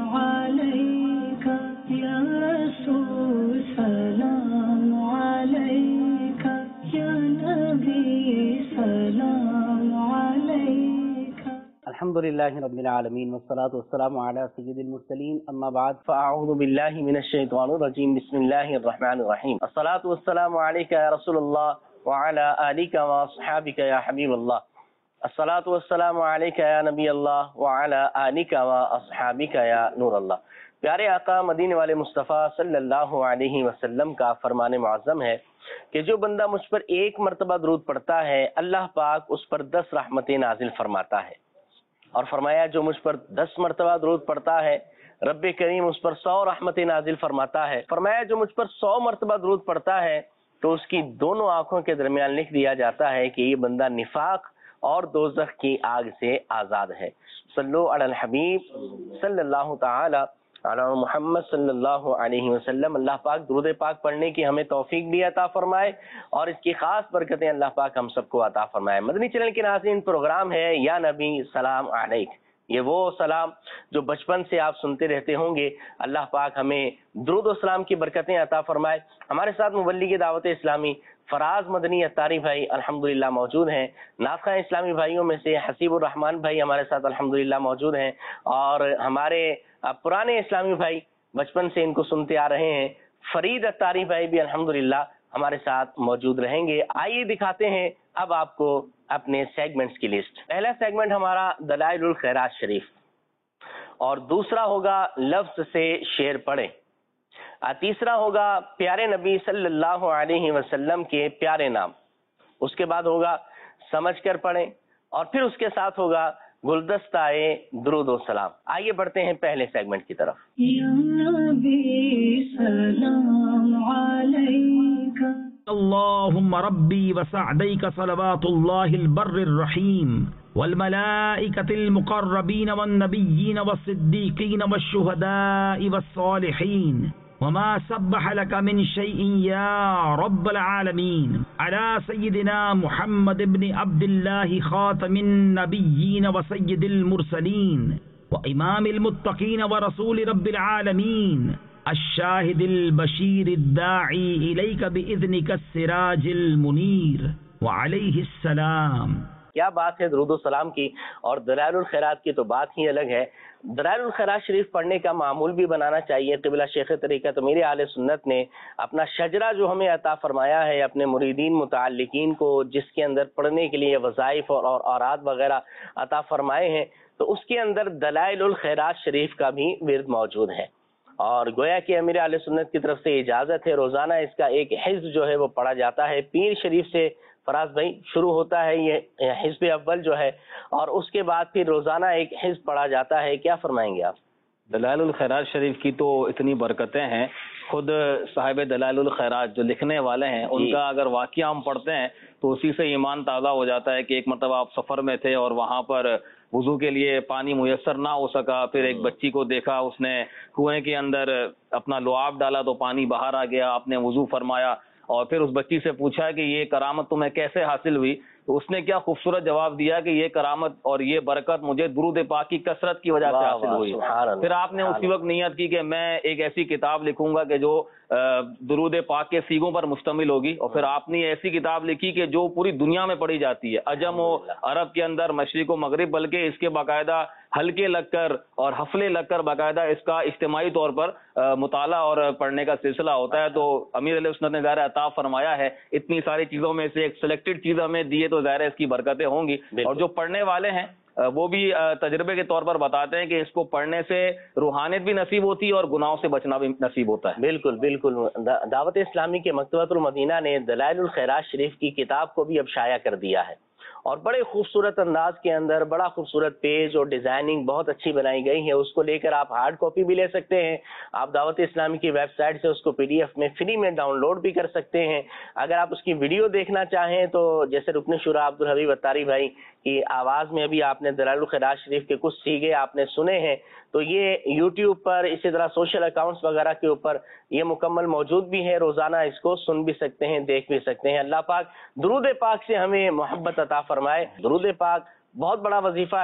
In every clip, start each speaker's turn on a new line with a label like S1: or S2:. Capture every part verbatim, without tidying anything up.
S1: عليك يا رسول سلام عليك يا نبي سلام عليك.
S2: الحمد لله رب العالمين والصلاة والسلام على سيد المرسلين اما بعد فاعوذ بالله من الشيطان الرجيم بسم الله الرحمن الرحيم. الصلاة والسلام عليك يا رسول الله وعلى آلك واصحابك يا حبيب الله. الصلاة والسلام عليك يا نبی اللہ وعلى آلك واصحابك يا نور اللہ. پیارے آقا مدینے والے مصطفیٰ صلی اللہ علیہ وسلم کا فرمان معظم ہے کہ جو بندہ مجھ پر ایک مرتبہ درود پڑھتا ہے اللہ پاک اس پر دس رحمتیں نازل فرماتا ہے. اور فرمایا جو مجھ پر دس مرتبہ درود پڑھتا ہے رب کریم اس پر سو رحمتیں نازل فرماتا ہے. فرمایا جو مجھ پر سو مرتبہ درود پڑھتا ہے تو اس کی دونوں آنکھوں کے درمیان لکھ دیا جاتا ہے کہ یہ بندہ نفاق اور دوزخ کی آگ سے آزاد ہے. صلو علی الحبیب صلی اللہ تعالی علی محمد صلی اللہ علیہ وسلم. اللہ پاک درود پاک پڑھنے کی ہمیں توفیق بھی عطا فرمائے اور اس کی خاص برکتیں اللہ پاک ہم سب کو عطا فرمائے. مدنی چینل کے ناظرین پروگرام ہے یا نبی سلام علیک. یہ وہ سلام جو بچپن سے آپ سنتے رہتے ہوں گے. اللہ پاک ہمیں درود و سلام کی برکتیں عطا فرمائے. ہمارے ساتھ مبلغ دعوت اسلامی فراز مدنی اتاری بھائی الحمدللہ موجود ہیں. ناخواہ اسلامی بھائیوں میں سے حسیب الرحمان بھائی ہمارے ساتھ الحمدللہ موجود ہیں اور ہمارے پرانے اسلامی بھائی بچپن سے ان کو سنتے آ رہے ہیں فرید اتاری بھائی بھی الحمدللہ ہمارے ساتھ موجود رہیں گے. آئیے دکھاتے ہیں اب آپ کو اپنے سیگمنٹس کی لسٹ. پہلا سیگمنٹ ہمارا دلائل الخیرات شریف اور دوسرا ہوگا لفظ سے شعر پڑھیں. تیسرا ہوگا پیارے نبی صلی اللہ علیہ وسلم کے پیارے نام. اس کے بعد ہوگا سمجھ کر پڑھیں اور پھر اس کے ساتھ ہوگا گلدستہ درود و سلام. آئیے بڑھتے ہیں پہلے سیگمنٹ کی طرف.
S1: یا نبی سلام علیک
S3: اللهم ربي وسعديك صلوات الله البر الرحيم والملائكة المقربين والنبيين والصديقين والشهداء والصالحين وما سبح لك من شيء يا رب العالمين على سيدنا محمد بن عبد الله خاتم النبيين وسيد المرسلين وإمام المتقين ورسول رب العالمين الشاہد البشیر الداعی الیک باذنک السراج المنیر وعلیہ السلام.
S2: کیا بات ہے درود و سلام کی اور دلائل الخیرات کی تو بات ہی الگ ہے. دلائل الخیرات شریف پڑھنے کا معمول بھی بنانا چاہیے. قبلہ شیخ طریقت امیر اہل سنت نے اپنا شجرہ جو ہمیں عطا فرمایا ہے اپنے مریدین متعلقین کو جس کے اندر پڑھنے کے لیے وظائف اور اوراد وغیرہ عطا فرمائے ہیں تو اس کے اندر دلائل الخیرات شریف کا بھی ورد موجود ہے اور گویا کہ امیر اہل سنت کی طرف سے اجازت ہے روزانہ اس کا ایک حزب جو ہے وہ پڑھا جاتا ہے. پیر شریف سے فراز بھائی شروع ہوتا ہے یہ حزب اول جو ہے اور اس کے بعد پھر روزانہ ایک حزب پڑھا جاتا ہے. کیا فرمائیں گے آپ؟
S4: دلائل الخیرات شریف کی تو اتنی برکتیں ہیں. خود صاحب دلائل الخیرات جو لکھنے والے ہیں ان کا اگر واقعہ ہم پڑھتے ہیں تو اسی سے ایمان تازہ ہو جاتا ہے کہ ایک مرتبہ آپ سفر میں تھے اور وہاں پر وضو کے لیے پانی میسر نہ ہو سکا. پھر ایک بچی کو دیکھا اس نے کنویں کے اندر اپنا لعاب ڈالا تو پانی باہر آ گیا. آپ نے وضو فرمایا اور پھر اس بچی سے پوچھا کہ یہ کرامت تمہیں کیسے حاصل ہوئی تو اس نے کیا خوبصورت جواب دیا کہ یہ کرامت اور یہ برکت مجھے درود پاک کی کثرت کی وجہ سے حاصل ہوئی. پھر آپ نے اسی وقت نیت کی کہ میں ایک ایسی کتاب لکھوں گا کہ جو درود پاک کے سیگوں پر مشتمل ہوگی اور پھر آپ نے ایسی کتاب لکھی کہ جو پوری دنیا میں پڑھی جاتی ہے عجم و عرب کے اندر مشرق و مغرب بلکہ اس کے باقاعدہ حلقے لگ کر اور حفلے لگ کر باقاعدہ اس کا اجتماعی طور پر مطالعہ اور پڑھنے کا سلسلہ ہوتا ہے. تو امیر علیہ سنت نے ظاہر عطا فرمایا ہے اتنی ساری چیزوں میں سے ایک سلیکٹڈ چیز ہمیں دیے تو ظاہر اس کی برکتیں ہوں گی. اور جو پڑھنے والے ہیں وہ بھی تجربے کے طور پر بتاتے ہیں کہ اس کو پڑھنے سے روحانیت بھی نصیب ہوتی ہے اور گناہوں سے بچنا بھی نصیب ہوتا ہے.
S2: بالکل بالکل. دعوت اسلامی کے مکتبۃ المدینہ نے دلائل الخیرات شریف کی کتاب کو بھی اب شائع کر دیا ہے اور بڑے خوبصورت انداز کے اندر بڑا خوبصورت پیج اور ڈیزائننگ بہت اچھی بنائی گئی ہے. اس کو لے کر آپ ہارڈ کاپی بھی لے سکتے ہیں. آپ دعوت اسلامی کی ویب سائٹ سے اس کو پی ڈی ایف میں فری میں ڈاؤن لوڈ بھی کر سکتے ہیں. اگر آپ اس کی ویڈیو دیکھنا چاہیں تو جیسے رکن شورا عبدالحبیب اتاری بھائی کی آواز میں ابھی آپ نے دلائل الخیرات شریف کے کچھ سیگے آپ نے سنے ہیں تو یہ یوٹیوب پر اسی طرح سوشل اکاؤنٹس وغیرہ کے اوپر یہ مکمل موجود بھی ہے. روزانہ اس کو سن بھی سکتے ہیں دیکھ بھی سکتے ہیں. اللہ پاک درود پاک سے ہمیں محبت عطا فرمائے. درود پاک بہت بڑا وظیفہ ہے.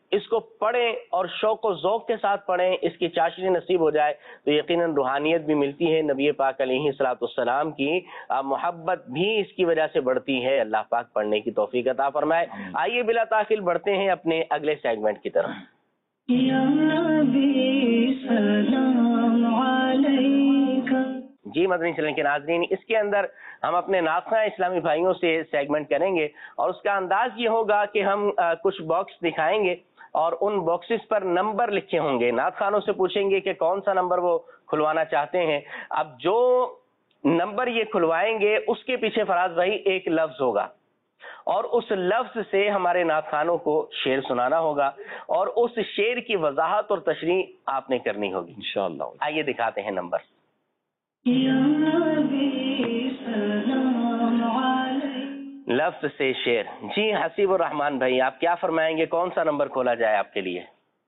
S2: اس کو پڑھیں اور شوق و ذوق کے ساتھ پڑھیں، اس کی چاشنی نصیب ہو جائے تو یقیناً روحانیت بھی ملتی ہے، نبی پاک علیہ الصلوۃ والسلام کی محبت بھی اس کی وجہ سے بڑھتی ہے۔ اللہ پاک پڑھنے کی توفیق عطا فرمائے۔ آئیے بلا تاخیر بڑھتے ہیں اپنے اگلے سیگمنٹ کی طرف۔
S1: یا نبی سلام علیکہ۔
S2: جی مدنی چینل کے ناظرین، اس کے اندر ہم اپنے ناطقہ اسلامی بھائیوں سے سیگمنٹ کریں گے اور اس کا انداز یہ ہوگا کہ ہم کچھ باکس دکھائیں گے اور ان باکسز پر نمبر لکھے ہوں گے، نعت خوانوں سے پوچھیں گے کہ کون سا نمبر وہ کھلوانا چاہتے ہیں۔ اب جو نمبر یہ کھلوائیں گے اس کے پیچھے فراز بھائی ایک لفظ ہوگا اور اس لفظ سے ہمارے نعت خوانوں کو شعر سنانا ہوگا اور اس شعر کی وضاحت اور تشریح آپ نے کرنی ہوگی انشاءاللہ۔ آئیے دکھاتے ہیں نمبر۔
S1: یا نبی سلام علیکہ۔
S2: لفظ سے شعر۔ جی حسیب الرحمان بھائی، آپ کیا فرمائیں گے، کون سا نمبر کھولا جائے آپ کے لیے؟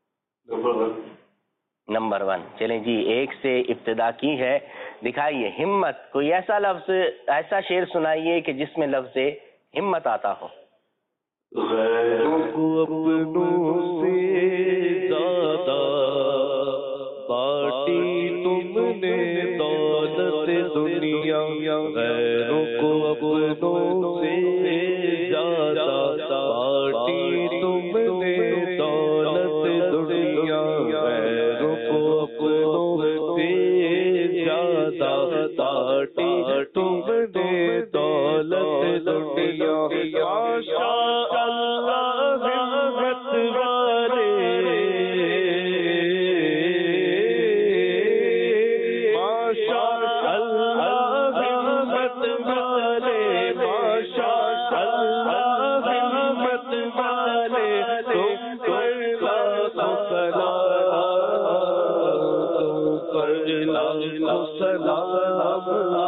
S2: Number one. چلیں جی، ایک سے ابتدا کی ہے، دکھائیے ہمت۔ کوئی ایسا لفظ، ایسا شعر سنائیے کہ جس میں لفظ ہمت آتا ہو۔
S5: غیروں کو اپنوں سے زیادہ بانٹی تم نے دولت دنیا، غیروں کو اپنوں سے زیادہ بانٹی تم نے دولت دنیا، غیروں کو اپنوں سے زیادہ بانٹی تم نے دولت دنیا۔ ماشاء اللہ ہمت والے، ماشاء اللہ ہمت والے، ماشاء اللہ ہمت والے، تم پر لاکھوں سلام، تم پر لاکھوں سلام،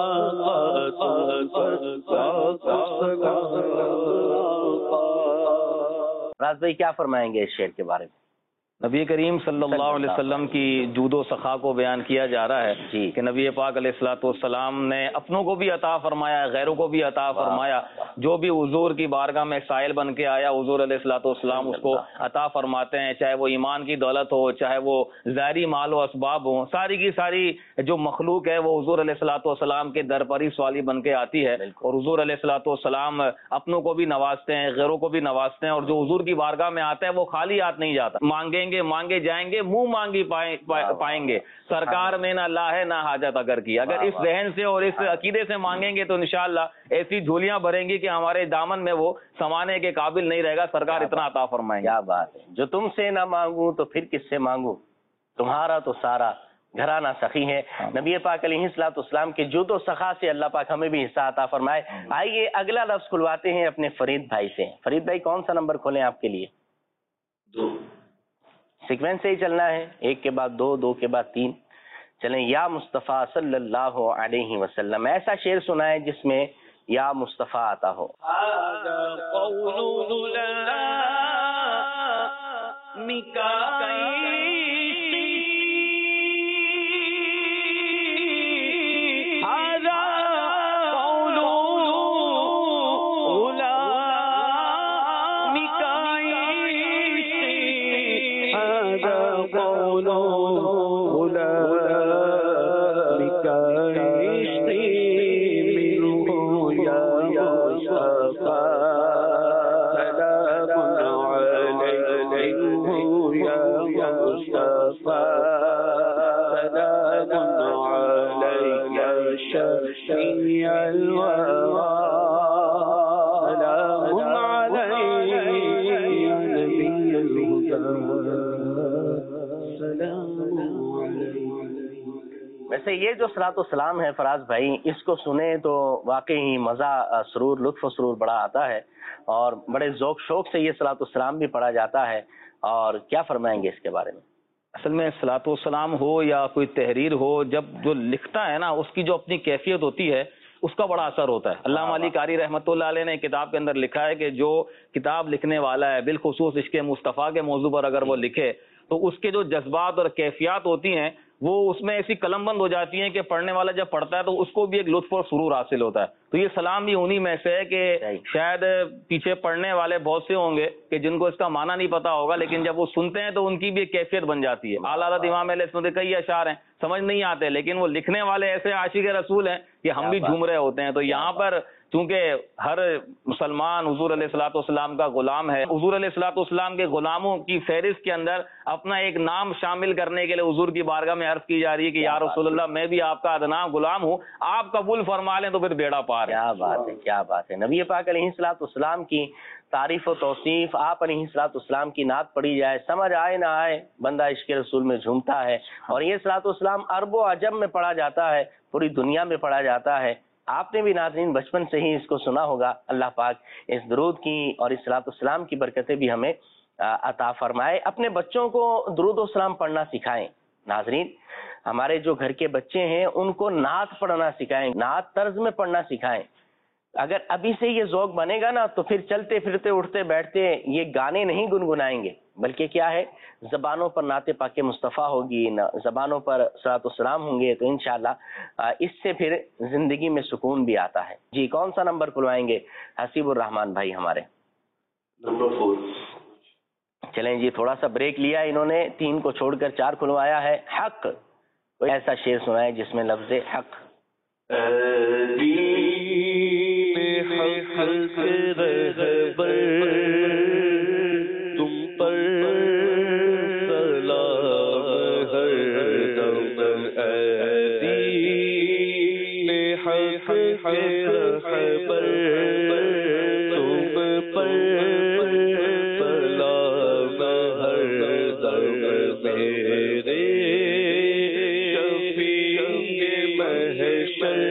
S2: راز بھائی کیا فرمائیں گے اس شعر کے بارے میں؟
S4: نبی کریم صلی اللہ علیہ وسلم کی جود و سخا کو بیان کیا جا رہا ہے
S2: جی
S4: کہ نبی پاک علیہ الصلوۃ والسلام نے اپنوں کو بھی عطا فرمایا، غیروں کو بھی عطا فرمایا۔ جو بھی حضور کی بارگاہ میں سائل بن کے آیا، حضور علیہ الصلوۃ والسلام اس کو عطا فرماتے ہیں، چاہے وہ ایمان کی دولت ہو، چاہے وہ ظاہری مال و اسباب ہوں، ساری کی ساری جو مخلوق ہے وہ حضور علیہ الصلوۃ والسلام کے در پر ہی سوالی بن کے آتی ہے، اور حضور علیہ الصلوۃ والسلام اپنوں کو بھی نوازتے ہیں، غیروں کو بھی نوازتے ہیں، اور جو حضور کی بارگاہ میں آتا ہے وہ خالی ہاتھ نہیں جاتا، مانگیں گے مانگے جائیں گے، منہ مانگی پائیں گے، سرکار میں نہ لا ہے نہ حاجت اگر کی۔ اگر اس ذہن سے اور اس عقیدے سے مانگیں گے تو انشاءاللہ ایسی جھولیاں بھریں گی کہ ہمارے دامن میں وہ سمانے کے قابل نہیں رہے گا، سرکار اتنا عطا فرمائیں گے۔
S2: کیا بات ہے، جو تم سے نہ مانگوں تو پھر کس سے مانگوں، تمہارا تو سارا گھرانہ سخی ہے۔ نبی پاک علیہ الصلوۃ والسلام کے جود و سخا سے اللہ پاک ہمیں بھی حصہ عطا فرمائے۔ آئیے اگلا لفظ کھلواتے ہیں اپنے فرید بھائی سے۔ فرید بھائی کون سا نمبر کھولیں آپ کے لیے؟
S5: دو۔
S2: سیکوینس سے ہی چلنا ہے، ایک کے بعد دو، دو کے بعد تین۔ چلیں، یا مصطفیٰ صلی اللہ علیہ وسلم، ایسا شعر سنائیں جس میں یا مصطفیٰ آتا ہو۔ ویسے یہ جو صلاۃ والسلام ہے فراز بھائی، اس کو سنیں تو واقعی مزہ، سرور، لطف و سرور بڑا آتا ہے اور بڑے ذوق شوق سے یہ صلاۃ والسلام بھی پڑھا جاتا ہے۔ اور کیا فرمائیں گے اس کے بارے میں؟
S4: اصل میں صلاۃ والسلام ہو یا کوئی تحریر ہو، جب جو لکھتا ہے نا اس کی جو اپنی کیفیت ہوتی ہے اس کا بڑا اثر ہوتا ہے۔ علامہ علی قاری رحمۃ اللہ علیہ نے کتاب کے اندر لکھا ہے کہ جو کتاب لکھنے والا ہے بالخصوص عشق مصطفیٰ کے موضوع پر اگر وہ لکھے تو اس کے جو جذبات اور کیفیات ہوتی ہیں وہ اس میں ایسی قلم بند ہو جاتی ہیں کہ پڑھنے والا جب پڑھتا ہے تو اس کو بھی ایک لطف اور سرور حاصل ہوتا ہے. تو یہ سلام بھی انہی میں سے ہے کہ شاید پیچھے پڑھنے والے بہت سے ہوں گے کہ جن کو اس کا معنی نہیں پتا ہوگا، لیکن جب وہ سنتے ہیں تو ان کی بھی ایک کیفیت بن جاتی ہے. اعلیٰ حضرت امام اہل سنت کے کئی اشعار ہیں سمجھ نہیں آتے، لیکن وہ لکھنے والے ایسے عاشق رسول ہیں کہ ہم بھی جھوم رہے ہوتے ہیں. تو یہاں پر چونکہ ہر مسلمان حضور علیہ الصلوۃ والسلام کا غلام ہے، حضور علیہ الصلوۃ والسلام کے غلاموں کی فہرست کے اندر اپنا ایک نام شامل کرنے کے لیے حضور کی بارگاہ میں عرض کی جا رہی ہے کہ یا رسول اللہ میں بھی آپ کا ادنا غلام ہوں، آپ قبول فرما لیں تو پھر بیڑا پار ہے.
S2: کیا بات ہے، کیا بات ہے. نبی پاک علیہ الصلوۃ والسلام کی تعریف و توصیف، آپ علیہ الصلوۃ والسلام کی نعت پڑھی جائے، سمجھ آئے نہ آئے بندہ عشق رسول میں جھومتا ہے. اور یہ صلوۃ والسلام عرب و عجم میں پڑھا جاتا ہے، پوری دنیا میں پڑھا جاتا ہے. آپ نے بھی ناظرین بچپن سے ہی اس کو سنا ہوگا. اللہ پاک اس درود کی اور اس صلوۃ والسلام کی برکتیں بھی ہمیں عطا فرمائے. اپنے بچوں کو درود و سلام پڑھنا سکھائیں. ناظرین ہمارے جو گھر کے بچے ہیں ان کو نعت پڑھنا سکھائیں، نعت طرز میں پڑھنا سکھائیں. اگر ابھی سے یہ ذوق بنے گا نا تو پھر چلتے پھرتے اٹھتے بیٹھتے یہ گانے نہیں گنگنائیں گے، بلکہ کیا ہے زبانوں پر نعت پاک مصطفیٰ ہوگی، زبانوں پر صلوات و سلام ہوں گے، تو انشاءاللہ اس سے پھر زندگی میں سکون بھی آتا ہے. جی کون سا نمبر کھلوائیں گے حسیب الرحمان بھائی ہمارے؟
S5: Number four.
S2: چلیں جی تھوڑا سا بریک لیا انہوں نے، تین کو چھوڑ کر چار کھلوایا ہے. حق کوئی ایسا شعر سنائے جس میں لفظ حق.
S5: حق رہبر تم پر سلام ہر دم، دین حق رہبر تم پر سلام ہر دم، میرے شفیع محشر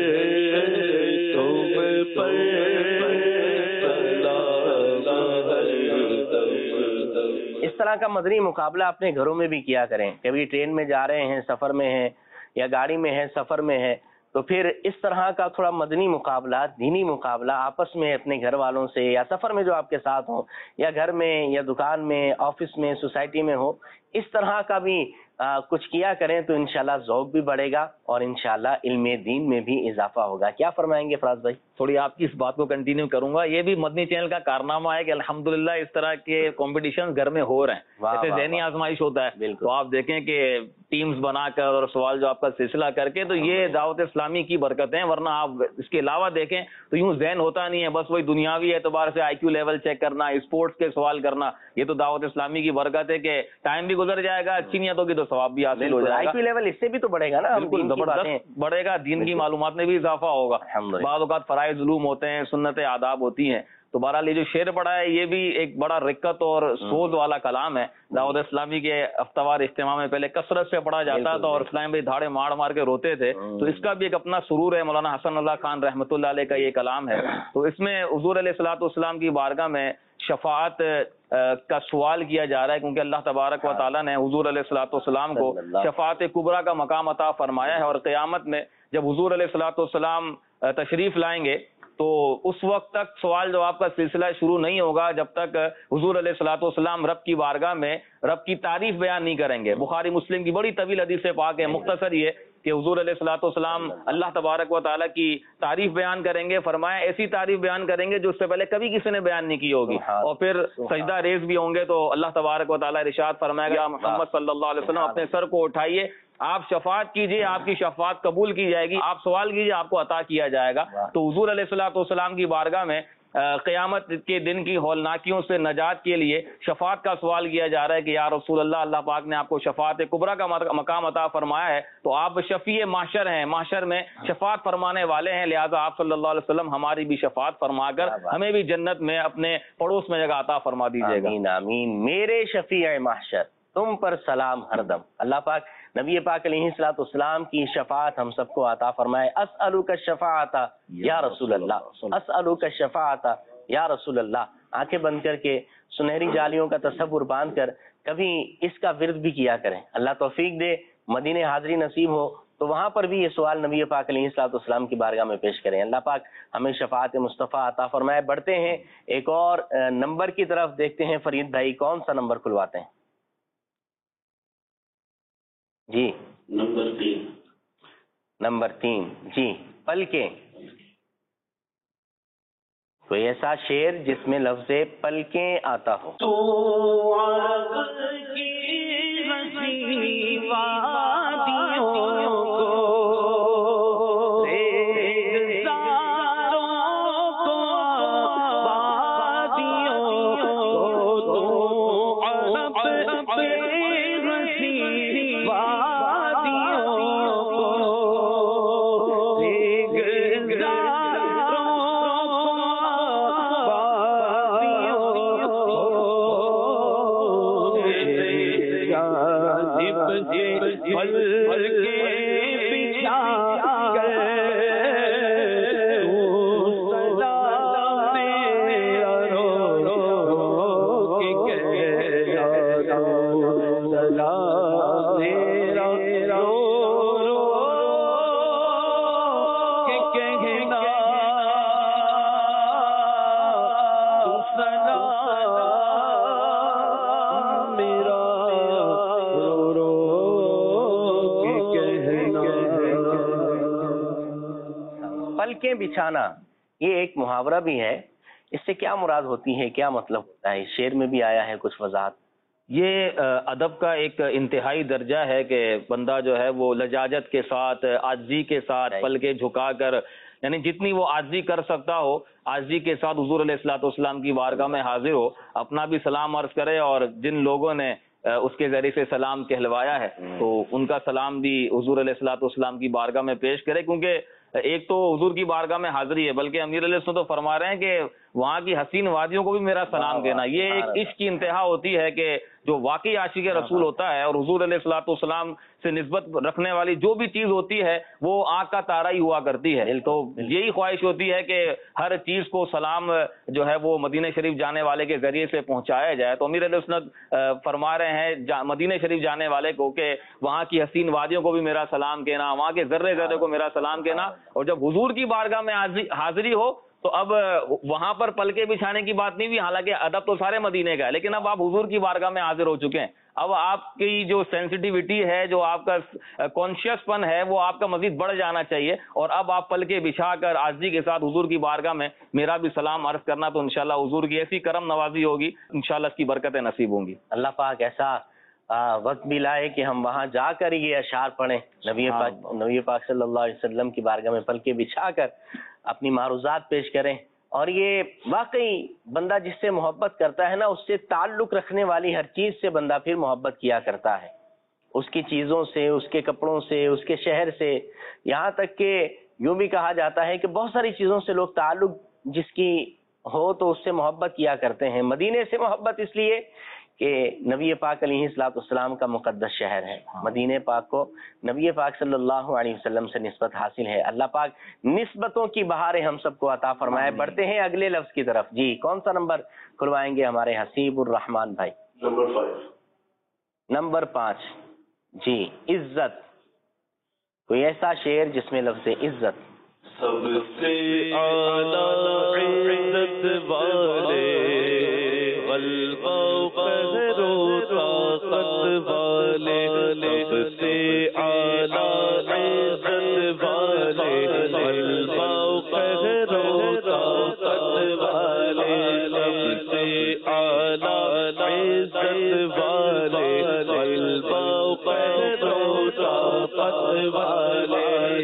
S2: اس طرح کا مدنی مقابلہ اپنے گھروں میں بھی کیا کریں. کبھی ٹرین میں جا رہے ہیں، سفر میں ہیں، یا گاڑی میں ہیں، سفر میں ہیں، تو پھر اس طرح کا تھوڑا مدنی مقابلہ، دینی مقابلہ آپس میں اپنے گھر والوں سے، یا سفر میں جو آپ کے ساتھ ہوں، یا گھر میں یا دکان میں، آفس میں، سوسائٹی میں ہو، اس طرح کا بھی آ, کچھ کیا کریں تو انشاءاللہ ذوق بھی بڑھے گا اور انشاءاللہ علم دین میں بھی اضافہ ہوگا. کیا فرمائیں گے فراز بھائی؟
S4: تھوڑی آپ کی اس بات کو کنٹینیو کروں گا. یہ بھی مدنی چینل کا کارنامہ ہے کہ الحمدللہ اس طرح کے کمپٹیشن گھر میں ہو رہے ہیں. جیسے ذہنی آزمائش ہوتا ہے تو آپ دیکھیں کہ ٹیمز بنا کر اور سوال جو آپ کا سلسلہ کر کے، تو یہ دعوت اسلامی کی برکتیں. ورنہ آپ اس کے علاوہ دیکھیں تو یوں ذہن ہوتا نہیں ہے، بس وہی دنیاوی اعتبار سے آئی کیو لیول چیک کرنا، اسپورٹس کے سوال کرنا. یہ تو دعوت اسلامی کی برکت ہے کہ ٹائم بھی گزر جائے گا، اچھی نیتوں کی تو ثواب بھی حاصل ہو جائے گا.
S2: آئی کیو لیول اس سے بھی تو بڑھے گا نا،
S4: بالکل زبردست بڑھے گا، دین کی معلومات میں بھی اضافہ ہوگا. بعض اوقات فرائض علوم ہوتے ہیں، سنت آداب ہوتی ہیں. تو بہرحال یہ جو شعر پڑھا ہے یہ بھی ایک بڑا رقت اور سوز والا کلام ہے. دعوت اسلامی کے ہفتہ وار اجتماع میں پہلے کثرت سے پڑھا جاتا تھا اور اسلام بھائی دھاڑے مار مار کے روتے تھے. تو اس کا بھی ایک اپنا سرور ہے. مولانا حسن اللہ خان رحمۃ اللہ علیہ کا یہ کلام ہے. تو اس میں حضور علیہ الصلوۃ والسلام کی بارگاہ میں شفاعت کا سوال کیا جا رہا ہے، کیونکہ اللہ تبارک و تعالیٰ نے حضور علیہ الصلوۃ والسلام کو شفاعت کبریٰ کا مقام عطا فرمایا ہے. اور قیامت میں جب حضور علیہ الصلوۃ والسلام تشریف لائیں گے تو اس وقت تک سوال جواب کا سلسلہ شروع نہیں ہوگا جب تک حضور علیہ الصلوۃ والسلام رب کی بارگاہ میں رب کی تعریف بیان نہیں کریں گے. بخاری مسلم کی بڑی طویل حدیث پاک ہے، مختصر یہ کہ حضور علیہ الصلوۃ والسلام اللہ تبارک و تعالیٰ کی تعریف بیان کریں گے. فرمایا ایسی تعریف بیان کریں گے جو اس سے پہلے کبھی کسی نے بیان نہیں کی ہوگی. اور پھر سجدہ ریز بھی ہوں گے تو اللہ تبارک و تعالیٰ ارشاد فرمائے گا محمد صلی اللہ علیہ وسلم اپنے سر کو اٹھائیے، آپ شفاعت کیجئے، آپ کی شفاعت قبول کی جائے گی، آپ سوال کیجئے آپ کو عطا کیا جائے گا. تو حضور علیہ الصلوۃ والسلام کی بارگاہ میں قیامت کے دن کی ہولناکیوں سے نجات کے لیے شفاعت کا سوال کیا جا رہا ہے کہ یا رسول اللہ، اللہ پاک نے آپ کو شفاعت کبریٰ کا مقام عطا فرمایا ہے، تو آپ شفیع محشر ہیں، محشر میں شفاعت فرمانے والے ہیں، لہذا آپ صلی اللہ علیہ وسلم ہماری بھی شفاعت فرما کر ہمیں بھی جنت میں اپنے پڑوس میں جگہ عطا فرما دیجیے گا.
S2: آمین آمین. میرے شفیع محشر تم پر سلام ہر دم. اللہ پاک نبی پاک علیہ الصلوۃ والسلام کی شفاعت ہم سب کو عطا فرمائے. اسألک الشفاعت یا رسول اللہ، اسألک الشفاعت یا رسول اللہ. آنکھیں بند کر کے سنہری جالیوں کا تصور باندھ کر کبھی اس کا ورد بھی کیا کریں. اللہ توفیق دے، مدینے حاضری نصیب ہو تو وہاں پر بھی یہ سوال نبی پاک علیہ الصلوۃ والسلام کی بارگاہ میں پیش کریں. اللہ پاک ہمیں شفاعت مصطفیٰ عطا فرمائے. بڑھتے ہیں ایک اور نمبر کی طرف، دیکھتے ہیں فرید بھائی کون سا نمبر کھلواتے ہیں. جی
S5: نمبر تین
S2: نمبر تین جی پلکیں. کوئی ایسا شعر جس میں لفظ پلکیں آتا ہو.
S1: تو عرب کی ہنسی وادیوں کو ریگزاروں کو وادیوں کو تو عرب کی ہنسی وادیوں کو
S2: پلکیں بچھانا یہ ایک محاورہ بھی ہے. اس سے کیا مراد ہوتی ہے, کیا مطلب ہوتا ہے؟ شعر میں بھی آیا ہے کچھ وضاحت.
S4: یہ ادب کا ایک انتہائی درجہ ہے کہ بندہ جو ہے وہ لجاجت کے ساتھ, عاجزی کے ساتھ پلکیں جھکا کر, یعنی جتنی وہ عاجزی کر سکتا ہو عاجزی کے ساتھ حضور علیہ الصلوۃ والسلام کی بارگاہ میں حاضر ہو, اپنا بھی سلام عرض کرے, اور جن لوگوں نے اس کے ذریعے سے سلام کہلوایا ہے تو ان کا سلام بھی حضور علیہ الصلوۃ والسلام کی بارگاہ میں پیش کرے. کیونکہ ایک تو حضور کی بارگاہ میں حاضری ہے, بلکہ امیر علیہ السلام تو فرما رہے ہیں کہ وہاں کی حسین وادیوں کو بھی میرا سلام کہنا. یہ ایک عشق کی انتہا ہوتی ہے کہ جو واقعی عاشق رسول ہوتا ہے اور حضور علیہ الصلوۃ والسلام سے نسبت رکھنے والی جو بھی چیز ہوتی ہے وہ آنکھ کا تارا ہی ہوا کرتی ہے. تو یہی خواہش ہوتی ہے کہ ہر چیز کو سلام جو ہے وہ مدینہ شریف جانے والے کے ذریعے سے پہنچایا جائے. تو امیر علیہ السلام فرما رہے ہیں مدینہ شریف جانے والے کو کہ وہاں کی حسین وادیوں کو بھی میرا سلام کہنا, وہاں کے ذرے ذرے کو میرا سلام کہنا. اور جب حضور کی بارگاہ میں حاضری ہو تو اب وہاں پر پلکیں بچھانے کی بات نہیں بھی, حالانکہ ادب تو سارے مدینے کا ہے, لیکن اب آپ حضور کی بارگاہ میں حاضر ہو چکے ہیں. اب آپ کی جو سینسٹیوٹی ہے, جو آپ کا کانشیس پن ہے, وہ آپ کا مزید بڑھ جانا چاہیے. اور اب آپ پلکیں بچھا کر عاجزی کے ساتھ حضور کی بارگاہ میں میرا بھی سلام عرض کرنا, تو انشاءاللہ حضور کی ایسی کرم نوازی ہوگی, انشاءاللہ اس کی برکتیں نصیب ہوں گی.
S2: اللہ پاک ایسا وقت بھی لائے کہ ہم وہاں جا کر یہ اشعار پڑھیں, نبی پاک نبی پاک صلی اللہ علیہ وسلم کی بارگاہ میں پلکیں بچھا کر اپنی معروضات پیش کریں. اور یہ واقعی بندہ جس سے محبت کرتا ہے نا, اس سے تعلق رکھنے والی ہر چیز سے بندہ پھر محبت کیا کرتا ہے, اس کی چیزوں سے, اس کے کپڑوں سے, اس کے شہر سے, یہاں تک کہ یوں بھی کہا جاتا ہے کہ بہت ساری چیزوں سے لوگ تعلق جس کی ہو تو اس سے محبت کیا کرتے ہیں. مدینے سے محبت اس لیے کہ نبی پاک علیہ الصلوۃ والسلام کا مقدس شہر ہے. مدینہ پاک کو نبی پاک صلی اللہ علیہ وسلم سے نسبت حاصل ہے. اللہ پاک نسبتوں کی بہاریں ہم سب کو عطا فرمائے. بڑھتے ہیں اگلے لفظ کی طرف. جی کون سا نمبر کھلوائیں گے ہمارے حسیب الرحمان بھائی؟
S5: نمبر فائیو
S2: نمبر پانچ جی عزت. کوئی ایسا شعر جس میں لفظ عزت.
S5: سب سے اعلیٰ عزت والے والفخر و طاقت والے, سب سے اعلیٰ عزت والے والفخر و طاقت والے, سب سے اعلیٰ عزت والے والفخر و طاقت والے,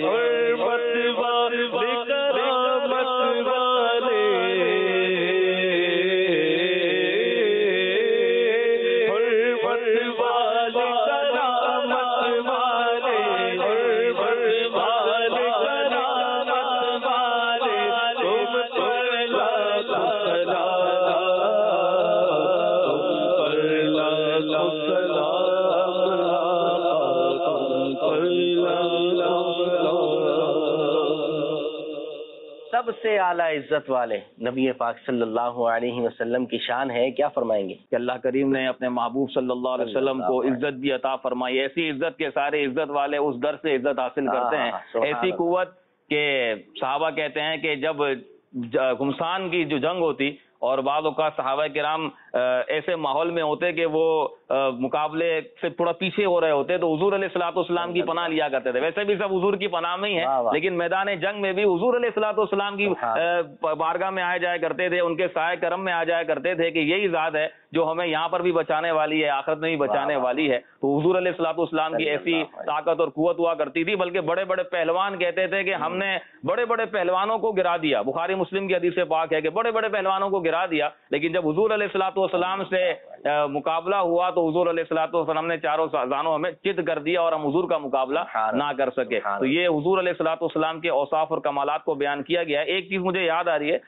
S2: سب سے اعلیٰ عزت والے نبی پاک صلی اللہ علیہ وسلم کی شان ہے. کیا فرمائیں گے
S4: کہ اللہ کریم نے اپنے محبوب صلی اللہ علیہ وسلم کو عزت بھی عطا فرمائی. ایسی عزت کے سارے عزت والے اس در سے عزت حاصل کرتے ہیں, ایسی قوت کہ صحابہ کہتے ہیں کہ جب گھمسان کی جو جنگ ہوتی اور بعض اوقات صحابہ کرام ایسے ماحول میں ہوتے کہ وہ مقابلے سے تھوڑا پیچھے ہو رہے ہوتے تو حضور علیہ الصلوۃ والسلام کی پناہ لیا کرتے تھے. ویسے بھی سب حضور کی پناہ میں ہی ہیں, لیکن میدان جنگ میں بھی حضور علیہ الصلوۃ والسلام کی بارگاہ میں آئے جایا کرتے تھے, ان کے سائے کرم میں آ جایا کرتے تھے کہ یہی ذات ہے جو ہمیں یہاں پر بھی بچانے والی ہے, آخرت میں بھی بچانے والی ہے. تو حضور علیہ الصلوۃ والسلام کی ایسی طاقت اور قوت ہوا کرتی تھی, بلکہ بڑے بڑے پہلوان کہتے تھے کہ ہم نے بڑے بڑے پہلوانوں کو گرا دیا. بخاری مسلم کی حدیث پاک ہے کہ بڑے بڑے پہلوانوں کو گرا دیا, لیکن جب حضور علیہ الصلوۃ والسلام سے مقابلہ ہوا تو حضور علیہ الصلوۃ والسلام نے چاروں زانوں ہمیں چت کر دیا اور ہم حضور کا مقابلہ نہ کر سکے. تو یہ حضور علیہ الصلوۃ والسلام کے اوصاف اور کمالات کو بیان کیا گیا ہے. ایک چیز مجھے یاد آ رہی ہے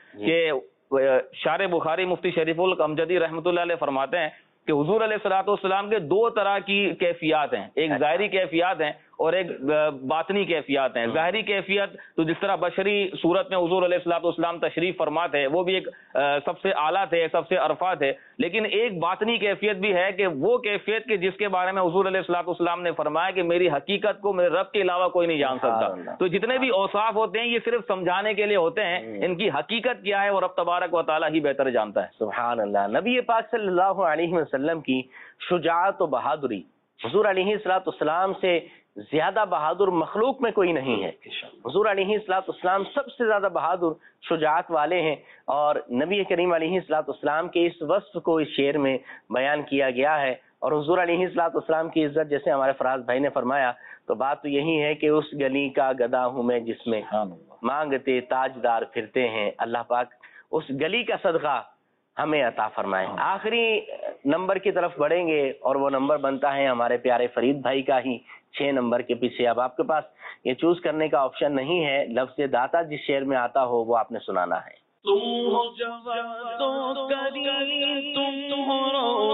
S4: کہ شارح بخاری مفتی شریف الامجدی رحمۃ اللہ علیہ فرماتے ہیں کہ حضور علیہ الصلوۃ والسلام کے دو طرح کی کیفیات ہیں, ایک ظاہری کیفیات ہیں اور ایک باطنی کیفیات ہیں. ظاہری کیفیت تو جس طرح بشری صورت میں حضور علیہ الصلوۃ والسلام تشریف فرما تھے, وہ بھی ایک سب سے اعلیٰ تھے, سب سے عرفہ تھے. لیکن ایک باطنی کیفیت بھی ہے کہ وہ کیفیت کے جس کے بارے میں حضور علیہ الصلوۃ والسلام نے فرمایا کہ میری حقیقت کو میرے رب کے علاوہ کوئی نہیں جان سکتا. تو جتنے بھی اوصاف ہوتے ہیں یہ صرف سمجھانے کے لیے ہوتے ہیں, ان کی حقیقت کیا ہے وہ رب تبارک و تعالیٰ ہی بہتر جانتا ہے.
S2: سبحان اللہ. نبی پاک صلی اللہ علیہ وسلم کی شجاعت و بہادری, حضور علیہ الصلوۃ والسلام سے زیادہ بہادر مخلوق میں کوئی نہیں ہے. حضور علیہ الصلوۃ والسلام سب سے زیادہ بہادر شجاعت والے ہیں, اور نبی کریم علیہ الصلوۃ والسلام کے اس وصف کو اس شعر میں بیان کیا گیا ہے. اور حضور علیہ الصلوۃ والسلام کی عزت جیسے ہمارے فراز بھائی نے فرمایا, تو بات تو یہی ہے کہ اس گلی کا گدا ہوں میں جس میں مانگتے تاجدار پھرتے ہیں. اللہ پاک اس گلی کا صدقہ ہمیں عطا فرمائے. آخری نمبر کی طرف بڑھیں گے اور وہ نمبر بنتا ہے ہمارے پیارے فرید بھائی کا ہی, چھ نمبر کے پیچھے. اب آپ کے پاس یہ چوز کرنے کا آپشن نہیں ہے, لفظ داتا جس شعر میں آتا ہو وہ آپ نے سنانا ہے.
S1: تم ہو جواد و کریم, تم ہو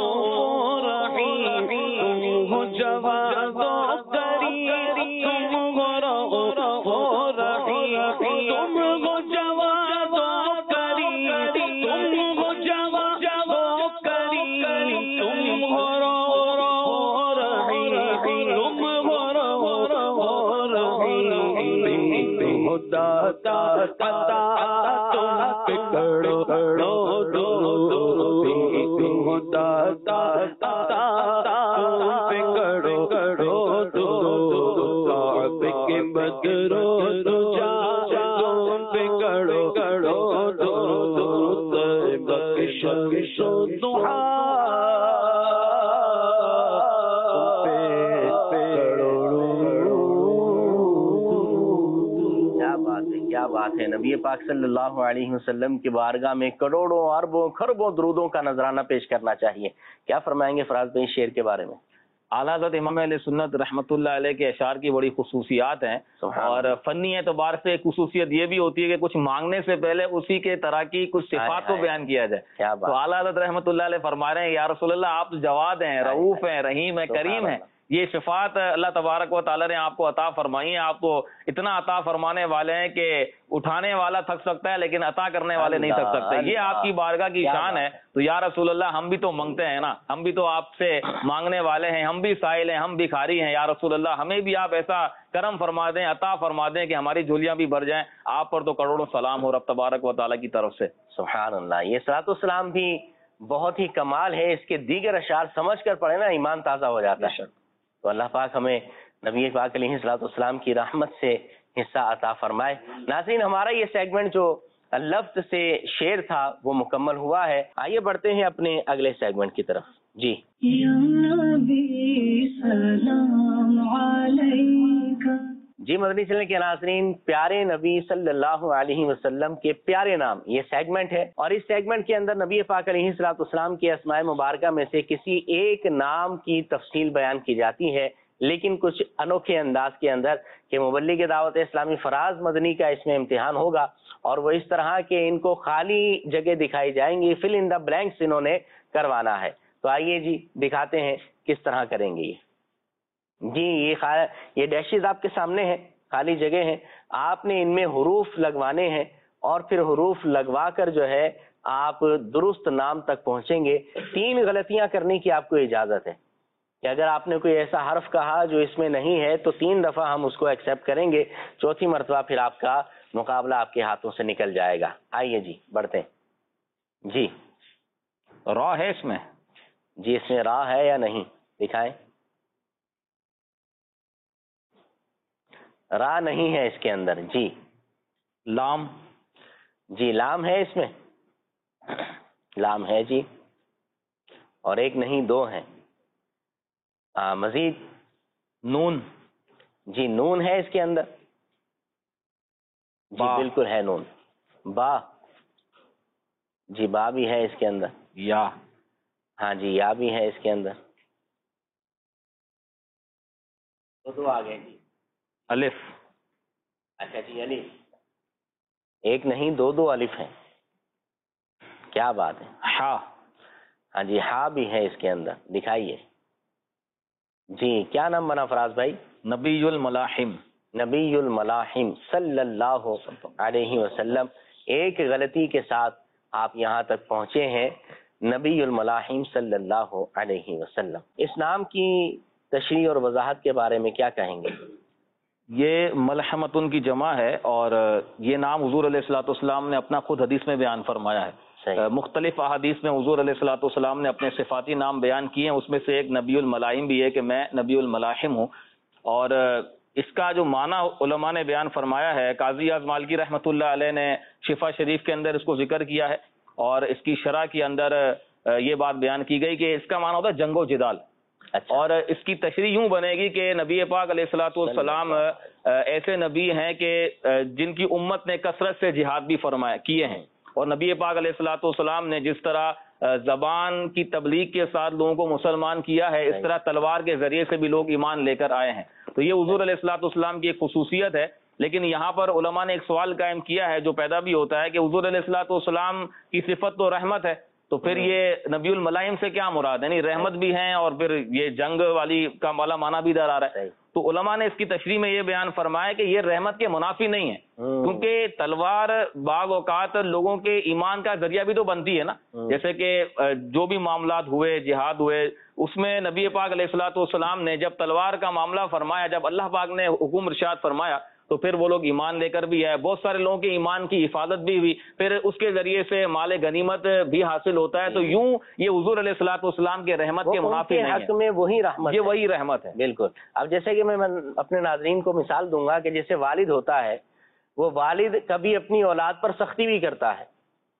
S1: رحیم, تم ہو جواد و کریم, تم ہو رحیم, تم ہو جواد و کریم, تم ہو جواد و کریم, تم ہو رحیم, تم ہو رحیم, تم ہو داتا عطا پکڑو کرو دو, تم ہو داتا پکڑو کرو دو, آپ کے مگرو دو جا پکڑو کرو دو, بخشش و دعا
S2: کیا بات ہے. نبی پاک صلی اللہ علیہ وسلم کی بارگاہ میں کروڑوں اربوں خربوں درودوں کا نذرانہ پیش کرنا چاہیے. کیا فرمائیں گے فراز بھائی شعر کے بارے میں؟
S4: اعلیٰ حضرت امام علیہ سنت رحمۃ اللہ علیہ کے اشعار کی بڑی خصوصیات ہیں, اور فنی اعتبار سے خصوصیت یہ بھی ہوتی ہے کہ کچھ مانگنے سے پہلے اسی کے طرح کی کچھ صفات کو بیان کیا جائے. تو اعلیٰ حضرت رحمۃ اللہ علیہ فرما رہے ہیں یا رسول اللہ آپ جواد ہیں, رؤوف ہیں, رحیم ہیں, کریم ہیں. یہ صفات اللہ تبارک و تعالیٰ نے آپ کو عطا فرمائی ہیں. آپ کو اتنا عطا فرمانے والے ہیں کہ اٹھانے والا تھک سکتا ہے لیکن عطا کرنے والے نہیں تھک سکتے. یہ آپ کی بارگاہ کی شان ہے. تو یا رسول اللہ ہم بھی تو مانگتے ہیں نا, ہم بھی تو آپ سے مانگنے والے ہیں, ہم بھی سائل ہیں, ہم بھکاری ہیں. یا رسول اللہ ہمیں بھی آپ ایسا کرم فرما دیں, عطا فرما دیں کہ ہماری جھولیاں بھی بھر جائیں. آپ پر تو کروڑوں سلام ہو رب تبارک و تعالیٰ کی طرف سے.
S2: سبحان اللہ. یہ صلاۃ والسلام بھی بہت ہی کمال ہے, اس کے دیگر اشعار سمجھ کر پڑھے نا ایمان تازہ ہو جاتا ہے. تو اللہ پاک ہمیں نبی پاک علیہ الصلوۃ والسلام کی رحمت سے حصہ عطا فرمائے. ناظرین ہمارا یہ سیگمنٹ جو لفظ سے شعر تھا وہ مکمل ہوا ہے. آئیے بڑھتے ہیں اپنے اگلے سیگمنٹ کی طرف. جی
S1: یا نبی سلام علیکہ.
S2: جی مدنی چینل کے ناظرین, پیارے نبی صلی اللہ علیہ وسلم کے پیارے نام یہ سیگمنٹ ہے, اور اس سیگمنٹ کے اندر نبی پاک علیہ الصلوۃ والسلام کے اسماء مبارکہ میں سے کسی ایک نام کی تفصیل بیان کی جاتی ہے, لیکن کچھ انوکھے انداز کے اندر کہ مبلغ دعوت اسلامی فراز مدنی کا اس میں امتحان ہوگا, اور وہ اس طرح کہ ان کو خالی جگہ دکھائی جائیں گی, فل ان دا بلینکس انہوں نے کروانا ہے. تو آئیے جی دکھاتے ہیں کس طرح کریں گے یہ. جی یہ خا... یہ ڈیشز آپ کے سامنے ہیں, خالی جگہ ہیں, آپ نے ان میں حروف لگوانے ہیں, اور پھر حروف لگوا کر جو ہے آپ درست نام تک پہنچیں گے. تین غلطیاں کرنے کی آپ کو اجازت ہے کہ اگر آپ نے کوئی ایسا حرف کہا جو اس میں نہیں ہے تو تین دفعہ ہم اس کو ایکسیپٹ کریں گے, چوتھی مرتبہ پھر آپ کا مقابلہ آپ کے ہاتھوں سے نکل جائے گا. آئیے جی بڑھتے ہیں. جی
S4: را ہے اس میں؟
S2: جی اس میں را ہے یا نہیں دکھائیں. را نہیں ہے اس کے اندر. جی
S4: لام؟
S2: جی لام ہے اس میں, لام ہے جی, اور ایک نہیں دو ہیں. آ, مزید
S4: نون؟
S2: جی نون ہے اس کے اندر. جی
S4: با؟
S2: بالکل ہے نون. با؟ جی با بھی ہے اس کے اندر.
S4: یا؟
S2: ہاں جی یا بھی ہے اس کے اندر. تو دو آ گئے جی.
S4: الف؟
S2: اچھا جی الف, ایک نہیں دو دو الف ہیں. کیا بات ہے.
S4: ہا؟
S2: ہاں جی ہا بھی ہے اس کے اندر. دکھائیے. جی کیا نام بنا فراز بھائی؟
S4: نبی الملاحم.
S2: نبی الملاحم صلی اللہ علیہ وسلم. ایک غلطی کے ساتھ آپ یہاں تک پہنچے ہیں, نبی الملاحم صلی اللہ علیہ وسلم. اس نام کی تشریح اور وضاحت کے بارے میں کیا کہیں گے؟
S4: یہ ملحمتن کی جمع ہے, اور یہ نام حضور علیہ الصلوۃ والسلام نے اپنا خود حدیث میں بیان فرمایا ہے.
S2: صحیح.
S4: مختلف احادیث میں حضور علیہ الصلوۃ والسلام نے اپنے صفاتی نام بیان کیے ہیں, اس میں سے ایک نبی الملاحم بھی ہے کہ میں نبی الملاحم ہوں. اور اس کا جو معنی علماء نے بیان فرمایا ہے, قاضی اعظم مالکی رحمۃ اللہ علیہ نے شفا شریف کے اندر اس کو ذکر کیا ہے, اور اس کی شرح کے اندر یہ بات بیان کی گئی کہ اس کا معنی ہوتا ہے جنگ و جدال.
S2: اچھا.
S4: اور اس کی تشریح یوں بنے گی کہ نبی پاک علیہ الصلوۃ والسلام ایسے نبی ہیں کہ جن کی امت نے کثرت سے جہاد بھی فرمایا کیے ہیں, اور نبی پاک علیہ الصلوۃ والسلام نے جس طرح زبان کی تبلیغ کے ساتھ لوگوں کو مسلمان کیا ہے, اس طرح تلوار کے ذریعے سے بھی لوگ ایمان لے کر آئے ہیں. تو یہ حضور علیہ الصلوۃ والسلام کی ایک خصوصیت ہے. لیکن یہاں پر علماء نے ایک سوال قائم کیا ہے جو پیدا بھی ہوتا ہے کہ حضور علیہ الصلوۃ والسلام کی صفت تو رحمت ہے, تو پھر یہ نبی الملاحم سے کیا مراد ہے؟ یعنی رحمت بھی ہیں اور پھر یہ جنگ والی کا والا معنی بھی در آ رہا ہے. تو علماء نے اس کی تشریح میں یہ بیان فرمایا کہ یہ رحمت کے منافی نہیں ہے, کیونکہ تلوار بعض اوقات لوگوں کے ایمان کا ذریعہ بھی تو بنتی ہے نا. جیسے کہ جو بھی معاملات ہوئے, جہاد ہوئے, اس میں نبی پاک علیہ الصلوۃ والسلام نے جب تلوار کا معاملہ فرمایا, جب اللہ پاک نے حکم ارشاد فرمایا, تو پھر وہ لوگ ایمان لے کر بھی آئے. بہت سارے لوگوں کے ایمان کی حفاظت بھی ہوئی, پھر اس کے ذریعے سے مال غنیمت بھی حاصل ہوتا ہے. تو یوں یہ حضور علیہ الصلوۃ والسلام کے رحمت کے منافی نہیں
S2: حق میں وہی رحمت,
S4: یہ وہی رحمت ہے.
S2: بالکل. اب جیسے کہ میں اپنے ناظرین کو مثال دوں گا کہ جیسے والد ہوتا ہے, وہ والد کبھی اپنی اولاد پر سختی بھی کرتا ہے,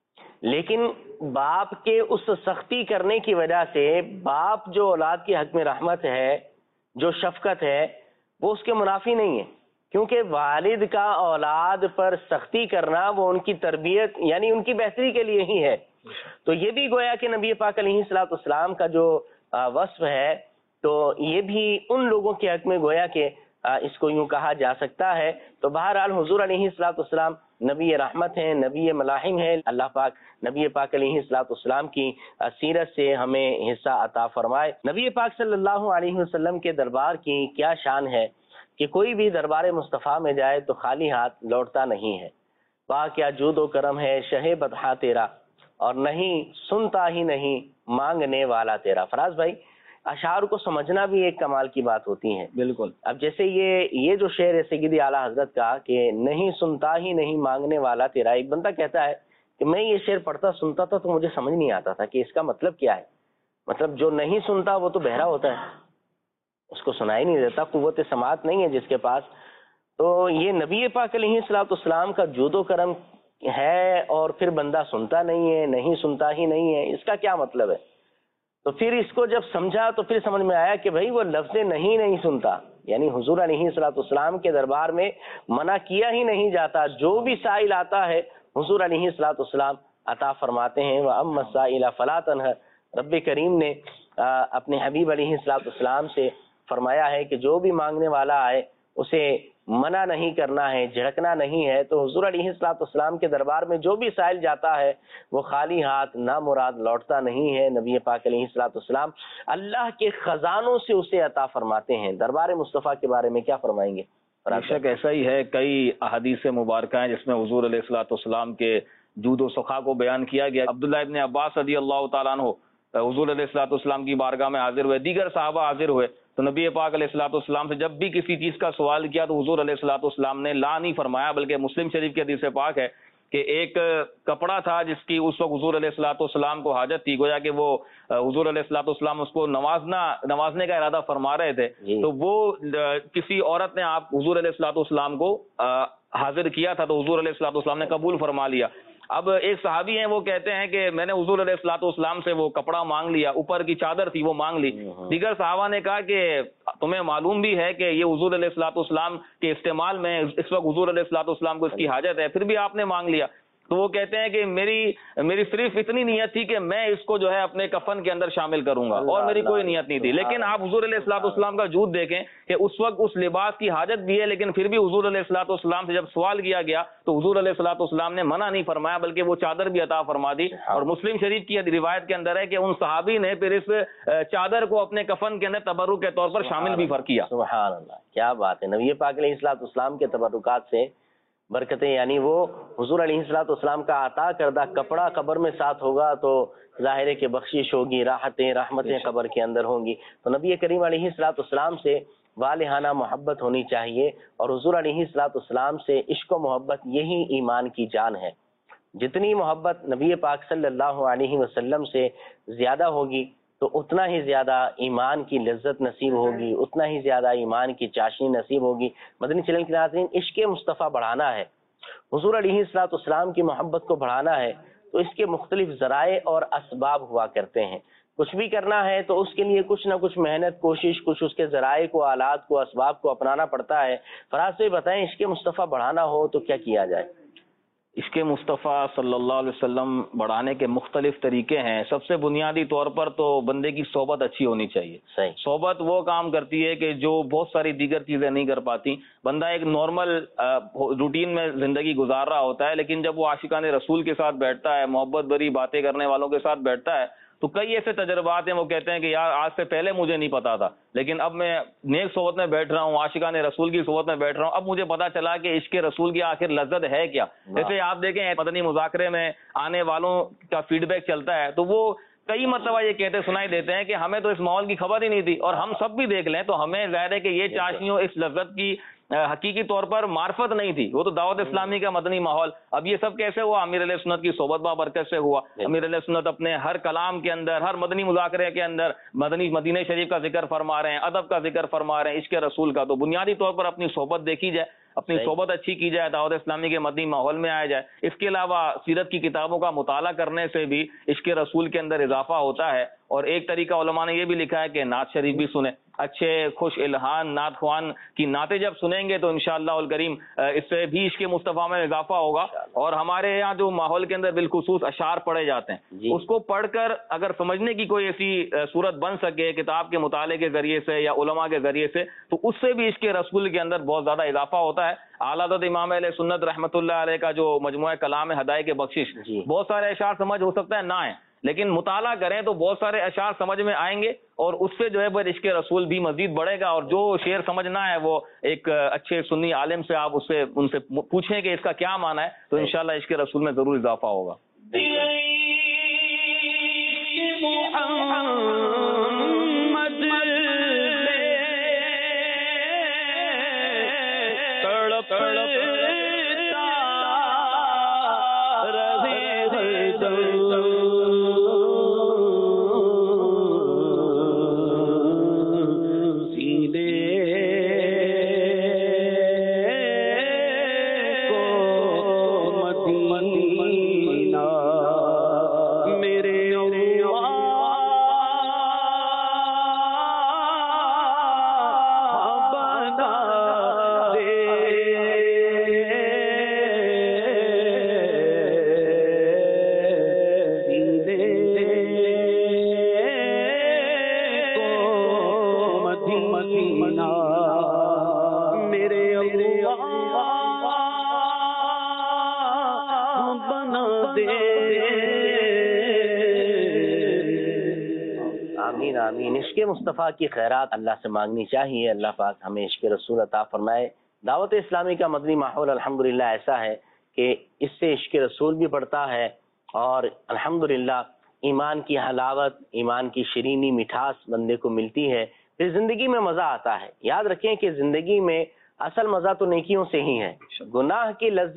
S2: لیکن باپ کے اس سختی کرنے کی وجہ سے باپ جو اولاد کے حق میں رحمت ہے, جو شفقت ہے, وہ اس کے منافی نہیں ہے, کیونکہ والد کا اولاد پر سختی کرنا وہ ان کی تربیت یعنی ان کی بہتری کے لیے ہی ہے. تو یہ بھی گویا کہ نبی پاک علیہ الصلوۃ والسلام کا جو وصف ہے, تو یہ بھی ان لوگوں کے حق میں گویا کہ اس کو یوں کہا جا سکتا ہے. تو بہرحال حضور علیہ الصلوۃ والسلام نبی رحمت ہیں, نبی ملاحم ہیں. اللہ پاک نبی پاک علیہ الصلوۃ والسلام کی سیرت سے ہمیں حصہ عطا فرمائے. نبی پاک صلی اللہ علیہ وسلم کے دربار کی کیا شان ہے کہ کوئی بھی دربار مصطفیٰ میں جائے تو خالی ہاتھ لوٹتا نہیں ہے. واہ کیا جود و کرم ہے شہ بدحا تیرا, اور نہیں سنتا ہی نہیں مانگنے والا تیرا. فراز بھائی, اشعار کو سمجھنا بھی ایک کمال کی بات ہوتی ہے.
S4: بالکل.
S2: اب جیسے یہ یہ جو شعر ہے سیدی اعلیٰ حضرت کا کہ نہیں سنتا ہی نہیں مانگنے والا تیرا, ایک بندہ کہتا ہے کہ میں یہ شعر پڑھتا سنتا تھا تو مجھے سمجھ نہیں آتا تھا کہ اس کا مطلب کیا ہے. مطلب جو نہیں سنتا وہ تو بہرا ہوتا ہے, اس کو سنائی نہیں دیتا, قوت سماعت نہیں ہے جس کے پاس. تو یہ نبی پاک علیہ الصلوۃ والسلام کا جود و کرم ہے, اور پھر بندہ سنتا نہیں ہے, نہیں سنتا ہی نہیں ہے, اس کا کیا مطلب ہے؟ تو پھر اس کو جب سمجھا تو پھر سمجھ میں آیا کہ بھائی وہ لفظ نہیں نہیں سنتا, یعنی حضور علیہ الصلوۃ والسلام کے دربار میں منع کیا ہی نہیں جاتا. جو بھی سائل آتا ہے حضور علیہ الصلوۃ والسلام عطا فرماتے ہیں. وَأَمَّا السَّائِلَ فَلَا تَنْهَرْ, رب کریم نے اپنے حبیب علیہ الصلوۃ والسلام سے فرمایا ہے کہ جو بھی مانگنے والا آئے اسے منع نہیں کرنا ہے, جھڑکنا نہیں ہے. تو حضور علیہ الصلوۃ والسلام کے دربار میں جو بھی سائل جاتا ہے وہ خالی ہاتھ نامراد لوٹتا نہیں ہے. نبی پاک علیہ الصلوۃ والسلام اللہ کے خزانوں سے اسے عطا فرماتے ہیں. دربار مصطفیٰ کے بارے میں کیا فرمائیں گے؟
S4: بے شک ایسا ہی ہے. کئی احادیث مبارکہ ہیں جس میں حضور علیہ الصلوۃ والسلام کے جود و سخا کو بیان کیا گیا. عبداللہ ابن عباس رضی اللہ تعالیٰ عنہ حضور علیہ الصلوۃ والسلام کی بارگاہ میں حاضر ہوئے, دیگر صحابہ حاضر ہوئے, تو نبی پاک علیہ الصلوۃ والسلام سے جب بھی کسی چیز کا سوال کیا تو حضور علیہ الصلوۃ والسلام نے لا نہیں فرمایا, بلکہ مسلم شریف کی حدیث پاک ہے کہ ایک کپڑا تھا جس کی اس وقت حضور علیہ الصلوۃ والسلام کو حاجت تھی، گویا کہ وہ حضور علیہ الصلوۃ والسلام اس کو نوازنا نوازنے کا ارادہ فرما رہے تھے، تو وہ کسی عورت نے آپ حضور علیہ الصلوۃ والسلام کو حاضر کیا تھا، تو حضور علیہ الصلوۃ والسلام نے قبول فرما لیا۔ اب ایک صحابی ہیں وہ کہتے ہیں کہ میں نے حضور علیہ الصلوۃ والسلام سے وہ کپڑا مانگ لیا، اوپر کی چادر تھی وہ مانگ لی۔ دیگر صحابہ نے کہا کہ تمہیں معلوم بھی ہے کہ یہ حضور علیہ الصلوۃ والسلام کے استعمال میں اس وقت حضور علیہ الصلوۃ والسلام کو اس کی حاجت ہے، پھر بھی آپ نے مانگ لیا۔ تو وہ کہتے ہیں کہ میری میری صرف اتنی نیت تھی کہ میں اس کو جو ہے اپنے کفن کے اندر شامل کروں گا، اور میری کوئی نیت نہیں تھی۔ لیکن آپ حضور علیہ الصلوۃ والسلام کا جود دیکھیں کہ اس وقت اس لباس کی حاجت بھی ہے، لیکن پھر بھی حضور علیہ الصلوۃ والسلام سے جب سوال کیا گیا تو حضور علیہ الصلوۃ والسلام نے منع نہیں فرمایا، بلکہ وہ چادر بھی عطا فرما دی۔ اور مسلم شریف کی روایت کے اندر ہے کہ ان صحابی نے پھر اس چادر کو اپنے کفن کے اندر تبرک کے طور پر شامل بھی کیا۔
S2: سبحان اللہ، کیا بات ہے! نبی پاک علیہ الصلوۃ والسلام کے تبرکات سے برکتیں، یعنی وہ حضور علیہ الصلوۃ والسلام کا عطا کردہ کپڑا قبر میں ساتھ ہوگا تو ظاہر ہے کہ بخشش ہوگی، راحتیں رحمتیں قبر کے اندر ہوں گی۔ تو نبی کریم علیہ الصلوۃ والسلام سے والہانہ محبت ہونی چاہیے، اور حضور علیہ الصلوۃ والسلام سے عشق و محبت یہی ایمان کی جان ہے۔ جتنی محبت نبی پاک صلی اللہ علیہ وسلم سے زیادہ ہوگی تو اتنا ہی زیادہ ایمان کی لذت نصیب ہوگی، اتنا ہی زیادہ ایمان کی چاشنی نصیب ہوگی۔ مدنی چینل کے ناظرین، عشق مصطفیٰ بڑھانا ہے، حضور علیہ الصلوۃ والسلام کی محبت کو بڑھانا ہے، تو اس کے مختلف ذرائع اور اسباب ہوا کرتے ہیں۔ کچھ بھی کرنا ہے تو اس کے لیے کچھ نہ کچھ محنت، کوشش، کچھ اس کے ذرائع کو، آلات کو، اسباب کو اپنانا پڑتا ہے۔ فراز سے بتائیں، عشق مصطفیٰ بڑھانا ہو تو کیا کیا جائے؟
S4: عشق مصطفیٰ صلی اللہ علیہ وسلم بڑھانے کے مختلف طریقے ہیں۔ سب سے بنیادی طور پر تو بندے کی صحبت اچھی ہونی چاہیے۔
S2: صحیح۔
S4: صحبت وہ کام کرتی ہے کہ جو بہت ساری دیگر چیزیں نہیں کر پاتی۔ بندہ ایک نارمل روٹین میں زندگی گزار رہا ہوتا ہے، لیکن جب وہ عاشقان رسول کے ساتھ بیٹھتا ہے، محبت بھری باتیں کرنے والوں کے ساتھ بیٹھتا ہے، تو کئی ایسے تجربات ہیں، وہ کہتے ہیں کہ یار آج سے پہلے مجھے نہیں پتا تھا، لیکن اب میں نیک صحبت میں بیٹھ رہا ہوں، عاشقان رسول کی صحبت میں بیٹھ رہا ہوں، اب مجھے پتا چلا کہ عشق رسول کی آخر لذت ہے کیا۔ جیسے آپ دیکھیں مدنی مذاکرے میں آنے والوں کا فیڈ بیک چلتا ہے تو وہ کئی مرتبہ یہ کہتے سنائی دیتے ہیں کہ ہمیں تو اس ماحول کی خبر ہی نہیں تھی، اور ہم سب بھی دیکھ لیں تو ہمیں ظاہر ہے کہ یہ چاشنیوں، اس لذت کی حقیقی طور پر معرفت نہیں تھی، وہ تو دعوت اسلامی کا مدنی ماحول۔ اب یہ سب کیسے ہوا؟ امیر علیہ سنت کی صحبت بابرکت سے ہوا۔ امیر علیہ سنت اپنے ہر کلام کے اندر، ہر مدنی مذاکرے کے اندر مدنی مدینہ شریف کا ذکر فرما رہے ہیں، ادب کا ذکر فرما رہے ہیں، عشق رسول کا۔ تو بنیادی طور پر اپنی صحبت دیکھی جائے، اپنی صحبت اچھی کی جائے، دعوت اسلامی کے مدنی ماحول میں آیا جائے۔ اس کے علاوہ سیرت کی کتابوں کا مطالعہ کرنے سے بھی عشق رسول کے اندر اضافہ ہوتا ہے۔ اور ایک طریقہ علماء نے یہ بھی لکھا ہے کہ نعت شریف بھی سنیں، اچھے خوش الہان نعت خوان کی نعتیں جب سنیں گے تو انشاءاللہ الکریم اس سے بھی عشق مصطفیٰ میں اضافہ ہوگا۔ اور ہمارے یہاں جو ماحول کے اندر بالخصوص اشعار پڑھے جاتے ہیں، اس کو پڑھ کر اگر سمجھنے کی کوئی ایسی صورت بن سکے کتاب کے مطالعے کے ذریعے سے یا علماء کے ذریعے سے، تو اس سے بھی عشق رسول کے اندر بہت زیادہ اضافہ ہوتا ہے۔ اعلیٰ حضرت امام اہل سنت رحمۃ اللہ علیہ کا جو مجموعہ کلام ہے ہدایت بخشش، بہت سارے اشعار سمجھ ہو سکتا ہے نہ آئیں، لیکن مطالعہ کریں تو بہت سارے اشعار سمجھ میں آئیں گے، اور اس سے جو ہے وہ عشق رسول بھی مزید بڑھے گا۔ اور جو شعر سمجھنا ہے وہ ایک اچھے سنی عالم سے آپ اس سے ان سے پوچھیں کہ اس کا کیا معنی ہے، تو انشاءاللہ عشق رسول میں ضرور اضافہ ہوگا۔
S2: آمین آمین۔ عشق مصطفیٰ کی خیرات اللہ سے مانگنی چاہیے، اللہ پاک ہمیں عشق رسول عطا فرمائے۔ دعوت اسلامی کا مدنی ماحول الحمدللہ ایسا ہے کہ اس سے عشق رسول بھی بڑھتا ہے، اور الحمدللہ ایمان کی حلاوت، ایمان کی شیرینی مٹھاس بندے کو ملتی ہے، پھر زندگی میں مزہ آتا ہے۔ یاد رکھیں کہ زندگی میں اصل مزہ تو نیکیوں سے ہی ہے۔ گناہ کی لذت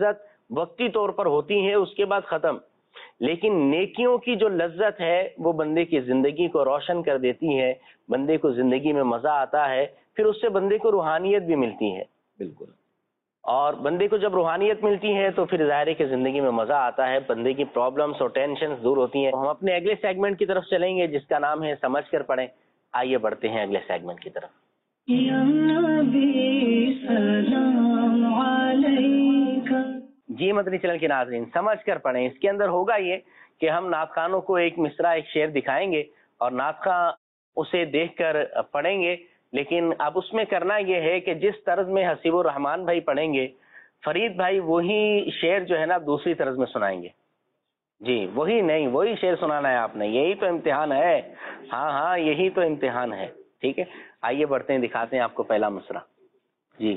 S2: وقتی طور پر ہوتی ہیں، اس کے بعد ختم. لیکن نیکیوں کی جو لذت ہے وہ بندے کی زندگی کو روشن کر دیتی ہے، بندے کو زندگی میں مزہ آتا ہے، پھر اس سے بندے کو روحانیت بھی ملتی ہے.
S4: بالکل.
S2: اور بندے کو جب روحانیت ملتی ہے تو پھر ظاہر ہے کہ زندگی میں مزہ آتا ہے، بندے کی پرابلمز اور ٹینشنز دور ہوتی ہیں. ہم اپنے اگلے سیگمنٹ کی طرف چلیں گے جس کا نام ہے سمجھ کر پڑھیں. آئیے بڑھتے ہیں اگلے سیگمنٹ کی طرف.
S1: یا نبی سلام علیکہ.
S2: جی مدنی چینل کے ناظرین، سمجھ کر پڑھیں. اس کے اندر ہوگا یہ کہ ہم نعت خوانوں کو ایک مصرع ایک شعر دکھائیں گے اور نعت خواں اسے دیکھ کر پڑھیں گے، لیکن اب اس میں کرنا یہ ہے کہ جس طرز میں حسیب الرحمان بھائی پڑھیں گے، فرید بھائی وہی شعر جو ہے نا دوسری طرز میں سنائیں گے. جی وہی نہیں، وہی شعر سنانا ہے آپ نے. یہی تو امتحان ہے. ہاں ہاں یہی تو امتحان ہے. ٹھیک ہے، آئیے بڑھتے ہیں، دکھاتے ہیں آپ کو پہلا مصرع. جی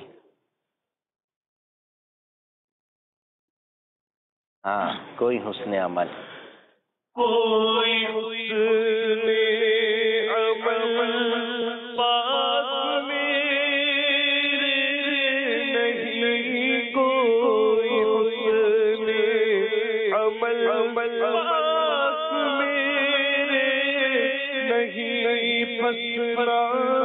S2: ہاں. کوئی حسن عمل،
S5: کوئی حسن عمل پاس میرے نہیں، کوئی حسن عمل پاس میرے نہیں، پھنسنا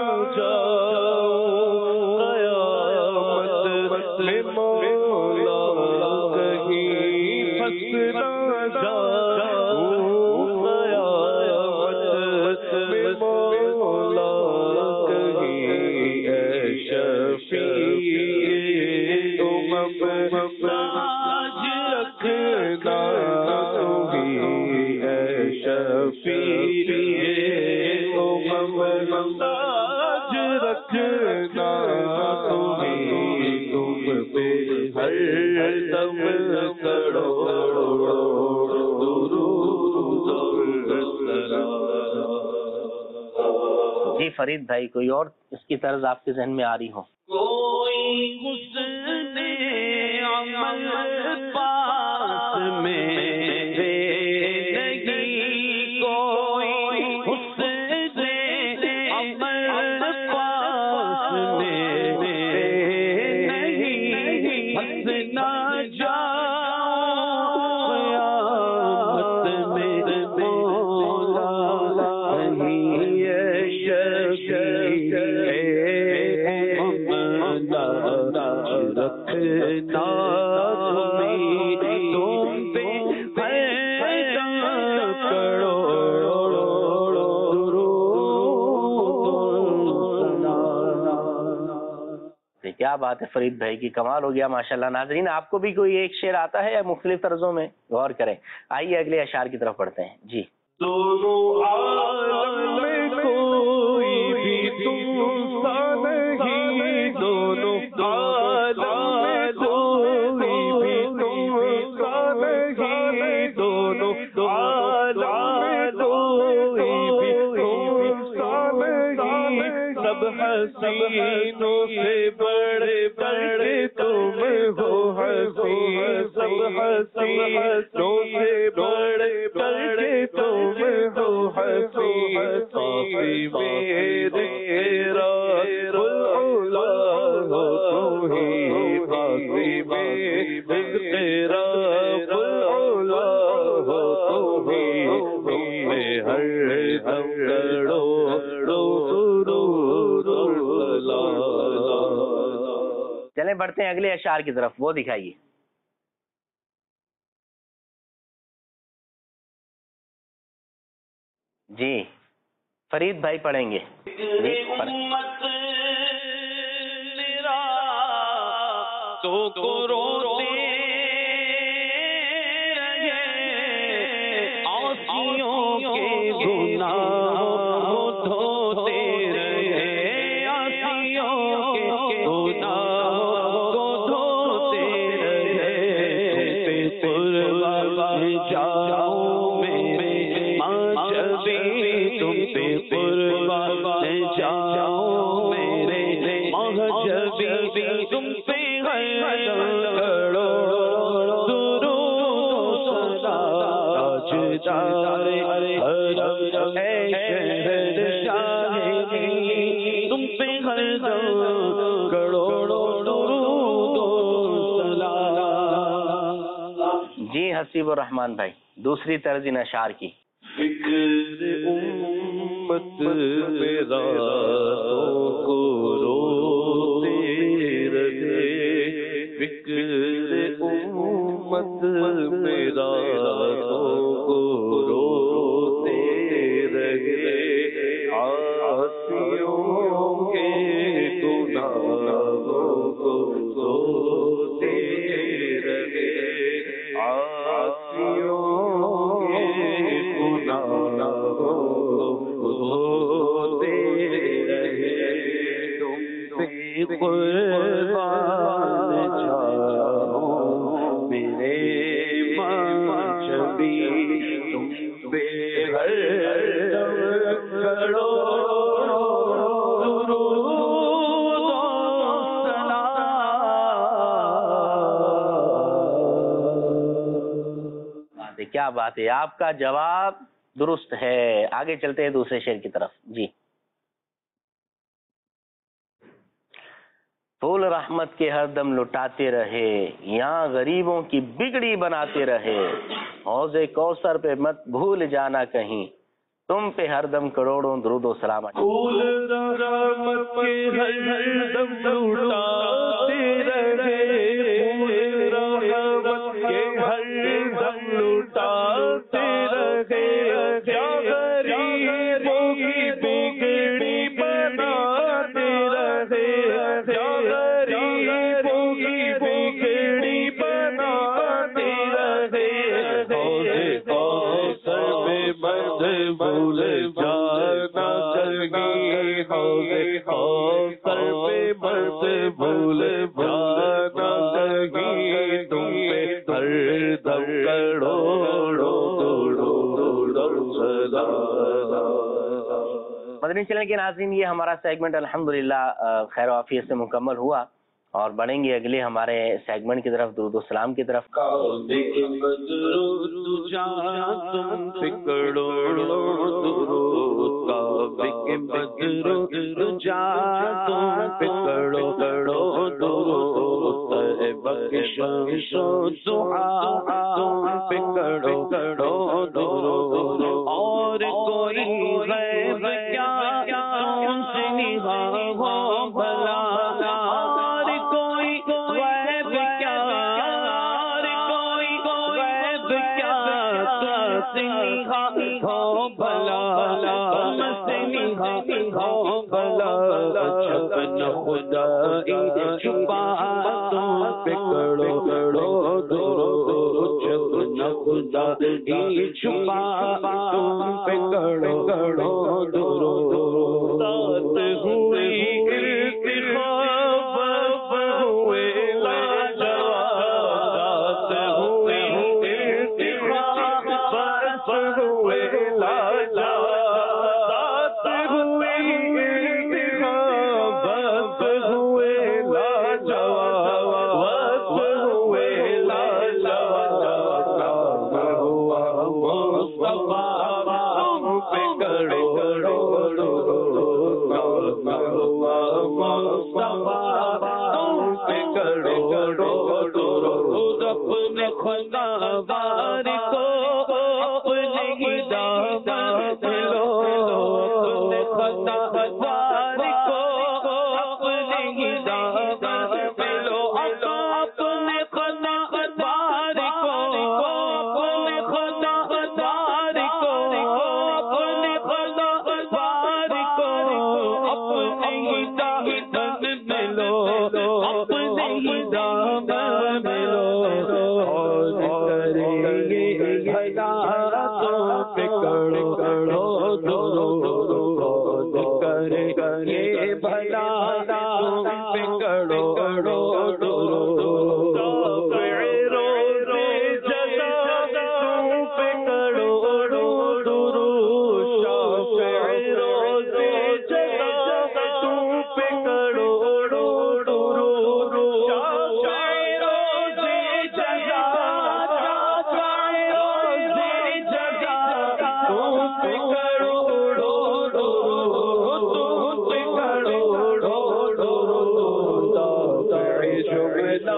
S5: جاؤں قیامت میں مولا کہیں، پھنسنا جاؤں قیامت میں مولا کہیں، اے شفیع تم تاج رکھنا تمہیں، اے شفیع تم تاج رکھنا تمہیں، تم پہ ہر دم کروڑوں درود اور سلام.
S2: جی فرید بھائی کوئی اور اس کی طرز آپ کے ذہن میں آ رہی ہو؟
S1: کوئی حسن عمل پاس میرے نہیں، کوئی حسن عمل پاس میرے نہیں، حسنا جاؤں قیامت میں مولا کہیں، اے شفیع رکھنا تمہیں، تم پہ ہر دم کروڑوں سلام.
S2: کیا بات ہے فرید بھائی کی، کمال ہو گیا ماشاءاللہ. ناظرین آپ کو بھی کوئی ایک شعر آتا ہے یا مختلف طرزوں میں؟ غور کریں. آئیے اگلے اشعار کی طرف پڑھتے ہیں. جی
S5: دونوں عالم میں کوئی بھی تم سا نہیں، دونوں عالم میں کوئی بھی تم سا نہیں، دونوں عالم میں کوئی بھی تم سا نہیں، سب حسینوں سے بڑے بڑے تم ہو حسین، سب حسینوں سے بڑے بڑے تم ہو حسین، صافی میرے راز العلا ہو تمہیں، صافی میرے راز العلا ہو تمہیں، تم میں ہر دم کروڑوں درود اور سلام.
S2: چلیں بڑھتے ہیں اگلے اشعار کی طرف، وہ دکھائیے. جی فرید بھائی پڑھیں گے. جی پڑھیں.
S1: امت میرا تو کو روتے رہے، آسیوں کے گناہ دھوتے رہے، آسیوں کے گناہ دھوتے رہے، تم پہ قربان جاؤں میں ماں جبی، تم پہ قربان جاؤں میرے ماں جبی، تم پہ ہر دم کروڑوں درود و سلام. تاجدار حرم اے شہنشاہ دی، تم پہ ہر دم کروڑوں درود و سلام.
S2: جی حسیب الرحمان بھائی دوسری طرز ان اشعار کی.
S5: فکر امت میرا کو روتے رہے، فکر امت میرا کو روتے رہے، عاصیوں کے گناہوں کو دھوتے رہے، عاصیوں کے گناہوں کو دھوتے رہے، تم سے قربان جاؤں میرے مجبی، تم پہ ہر دم کرو
S2: کیا بات ہے، آپ کا جواب درست ہے. آگے چلتے ہیں دوسرے شعر کی طرف. جی پھول رحمت کے ہر دم لٹاتے رہے، یہاں غریبوں کی بگڑی بناتے رہے، حوض کوثر پہ مت بھول جانا کہیں، تم پہ ہر دم کروڑوں درود و سلام.
S5: پھول رحمت کے ہر دم لٹاتے رہے، پھول رحمت کے ہر دم لٹاتے رہے، کیا غریبوں کی بگڑی بناتے رہے، کیا غریبوں کی بگڑی بناتے رہے، حوض کوثر میں مت بھول جانا کہیں، حوض کوثر پہ مت بھول جانا کہیں، تم پہ ہر دم کروڑوں درود سلام.
S2: مدنی چینل کے ناظرین یہ ہمارا سیگمنٹ الحمدللہ خیر و عافیت سے مکمل ہوا اور بڑھیں گے اگلے ہمارے سیگمنٹ کی طرف، درود و سلام کی طرف.
S1: اور کوئی غیب کیا تم سے نگاہ ہو بھلا، اور کوئی غیب کیا، اور کوئی غیب کیا تم سے نگاہ ہو بھلا، تم سے نگاہ ہو بھلا، چھپن خدائی چھپا تم پہ کرو کرو درود، چھپن خدائی چھپا تم پہ کرو کرو درود. ساتھ ہوئی ارتقاب ہوئے لاجواب، ساتھ ہوئی ارتقاب ہوئے لاجواب، ساتھ ہوئی ارتقاب ہوئے لاجواب، ہوئے لاجواب، ہوا مصطفیٰ پہ کرو کرو درود، ہوا مصطفیٰ پہ کرو کرو درود. اپنے خدا بار کو اپنے ہی دامن لو، اپنے خدا بار کو اپنے ہی دامن لو، اپنے خدا بار کو اپنے خدا بار کو اپنے خدا بار کو اپنے ہی دامن لو، اپنے ہی دامن لو. اور کریں گے بھلا تم پہ کرو کرو درود، کریں گے بھلا تم پہ کرو کرو درود. روز جزا تم پہ کرو درود، شافع روز جزا تم پہ کرو درود، شافع روز جزا، شافع روز جزا تم پہ کرو درود، تم پہ کرو درود. جو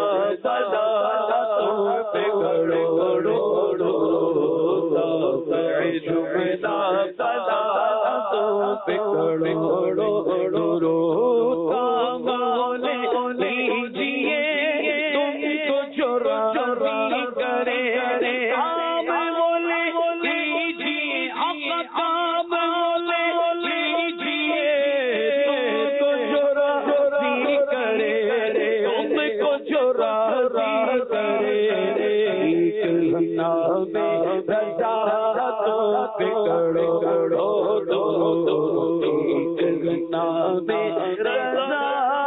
S5: پکڑو درود کا مول لیجیے تم کو جو راضی کرے عام مول لیجیے آقا کا مول لیجیے تم کو جو راضی کرے تم کو جو راضی کرے نام رضا تو پکڑو نام رضا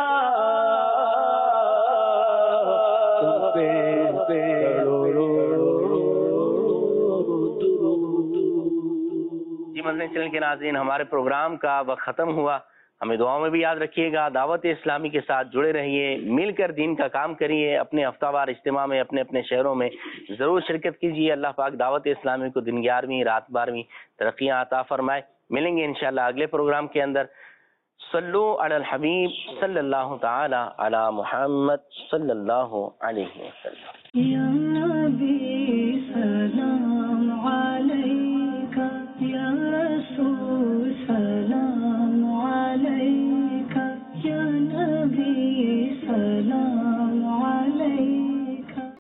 S2: جی مدنی چینل کے ناظرین، ہمارے پروگرام کا وقت ختم ہوا. ہمیں دعاؤں میں بھی یاد رکھیے گا. دعوت اسلامی کے ساتھ جڑے رہیے، مل کر دین کا کام کریے. اپنے ہفتہ وار اجتماع میں اپنے اپنے شہروں میں ضرور شرکت کیجیے. اللہ پاک دعوت اسلامی کو دن گیارہویں رات بارہویں ترقیاں عطا فرمائے. ملیں گے انشاءاللہ اگلے پروگرام کے اندر. صلو علی الحبیب صلی اللہ تعالی علی محمد صلی اللہ علیہ وسلم.
S6: یا نبی سلام علیکہ، یا رسول سلام علیکہ، یا نبی سلام